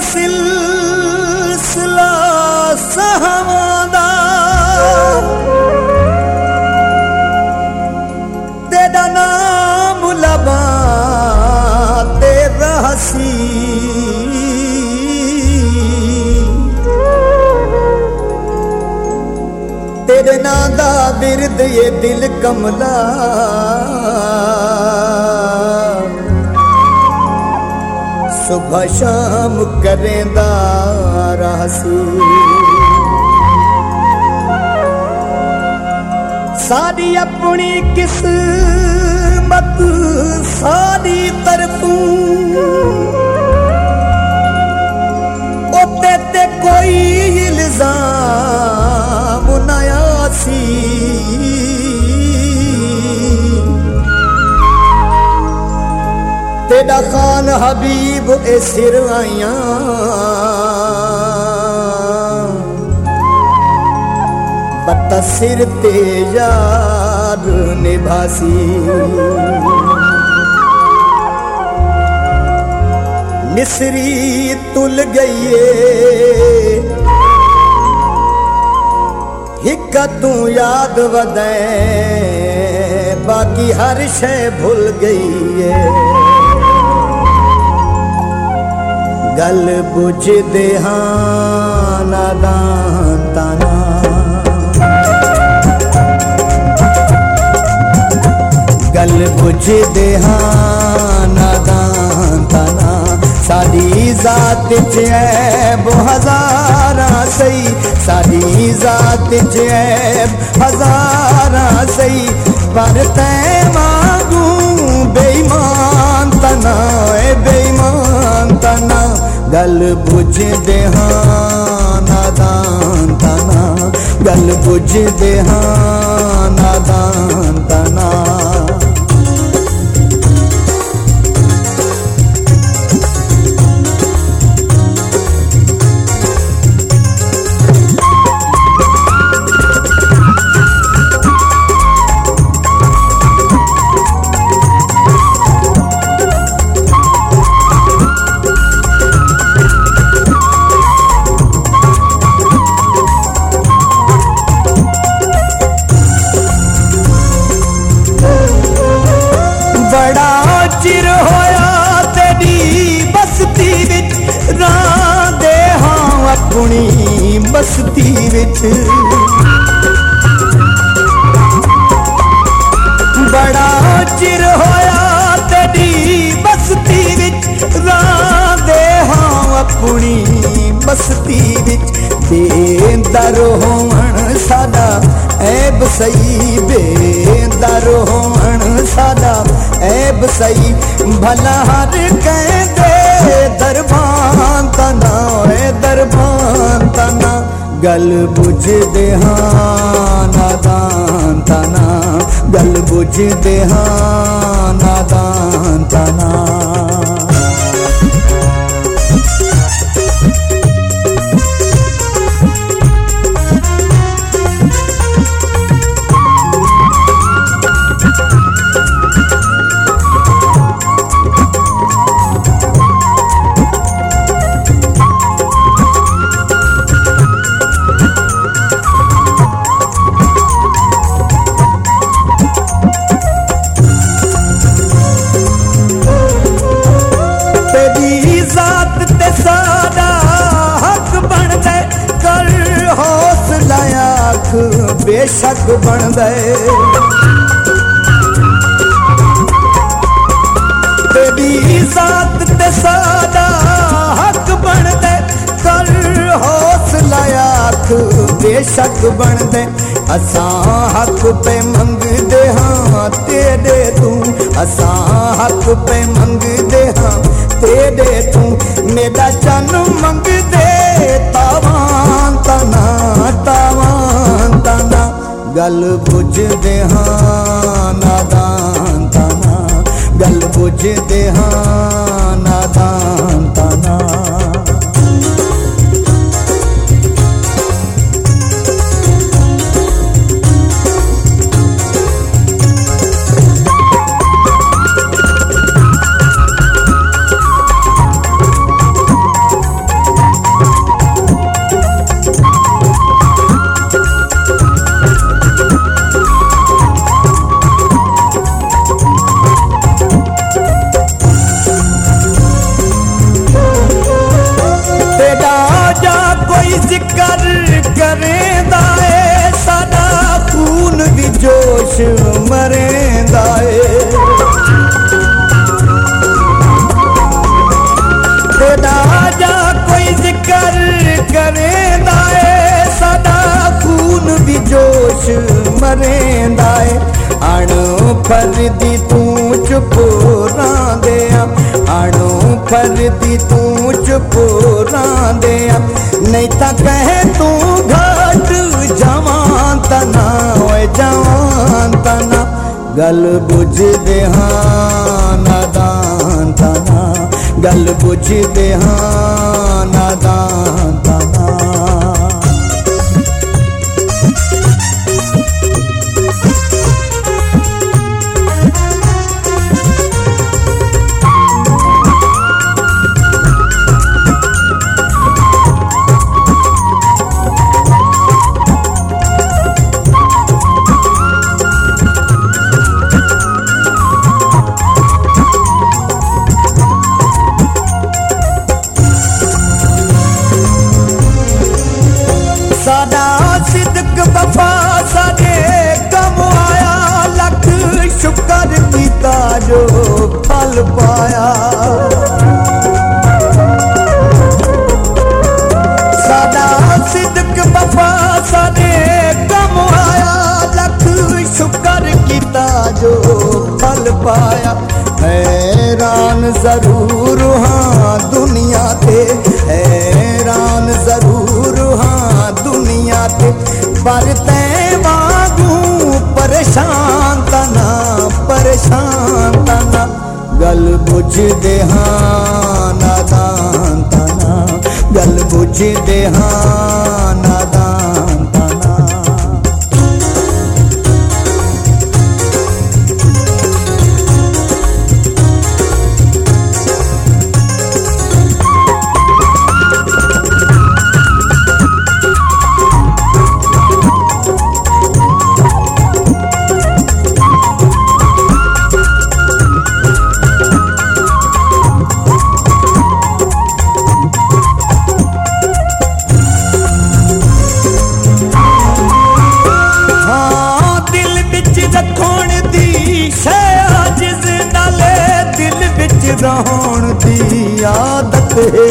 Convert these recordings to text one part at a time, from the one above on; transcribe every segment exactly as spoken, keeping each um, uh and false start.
सिलसिला सहवादा तेरा नाम लबा ते रहसी तेरे ना दा बिरद ये दिल कमला सुबह शाम करेंदा रहसी सारी अपनी किस्मत सारी तरफों ओते ते कोई इल्जाम नया सी तेरा खान हबीब ए सिर आइयां बता सिर ते यार निभासी मिसरी तुल गई हिक्का तू याद वदे बाकी हर शय भूल गई है गल बुझ दे हाँ नादान ताना गल बुझ दे हाँ नादान ताना साडी जात च ऐब हजारा सही साडी जात च ऐब हजारा सही पर तैं मांगू बेईमान तना ए बेईमान तना गल बुझ दे हाँ नादान तना गल बुझ दे हाँ नादान तना चिर होया तेरी बस्ती विच रांदे हाँ अपनी बस्ती विच बड़ा चिर होया तेरी बस्ती विच रांदे हाँ अपनी बस्ती विच बेदर होवण सादा ऐब सही बेदर होवण सादा ऐब सही भला हर कहते दरबान तना ए दरबान तना गल बुझ दे हाँ नादान तना गल बुझ दे हाँ नादान तना बेशक बन गए तेरी जात ते सादा हक बन दे कर हौसला आख बेशक बन दे असां हक पे मंगदे हाँ तेरे तू असां हक पे मंगदे हाँ तेरे तू मेरा चन मंगदे तावान तना तावान तना गल बुझ दे हाँ नादान तना गल बुझ दे हाँ नादान तना बेजोश मरेंदा है। तेरा जा कोई जिक्र करेंदा है, सादा खून भी जोश मरेंदा है। आणो फरदी तू चुप रांदे आणो फरदी तू चुप रांदे नहीं ता कहे तू घट जवान तना ओए जवान तना गल बुझ दे हाँ नादान तना गल बुझ दे हाँ नादान तना। सादा सिद्क वफा साडे कम आया, लख शुक्र कीता जो फल पाया। सादा सिद्क वफा साडे कम आया, लख शुक्र कीता जो फल पाया। हैरान जरूर हाँ दुनिया ते हैरान जरूर हाँ दुनिया ते पर तैं वांगू परेशान तना परेशान तना गल बुझ दे हाँ नादान तना गल बुझ दे हाँ नादान तना। रहन दी आदत है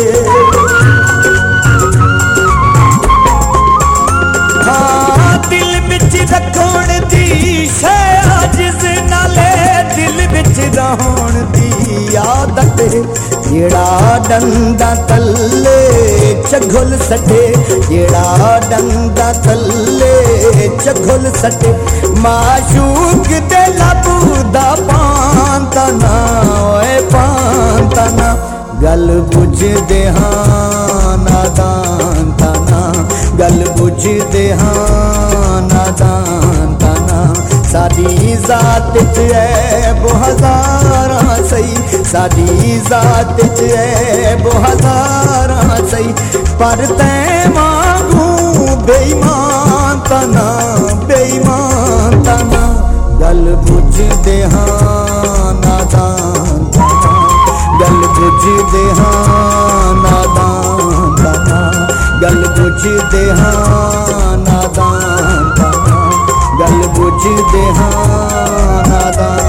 हाँ दिल बिच रखण दी शाजिज नाले दिल बिच रहन दी आदत है। जेड़ा डंडा तल्ले चघुल सटे जेड़ा डंडा तल्ले चघुल सटे माशूक दे लबूदा पान तना ओए पान तना गल बुझ दे हाँ नादान तना गल बुझ दे हाँ नादान तना। साडी जात च है वो हजारा सही साडी जात च है वो हजारा सही पर तैं वांगू बेईमान तना बेईमान तना गल बुझ दे हाँ नादान तना गल बुझ दे हाँ नादान तना गल बुझ दे हाँ नादान तना गल बुझ दे हाँ नादान।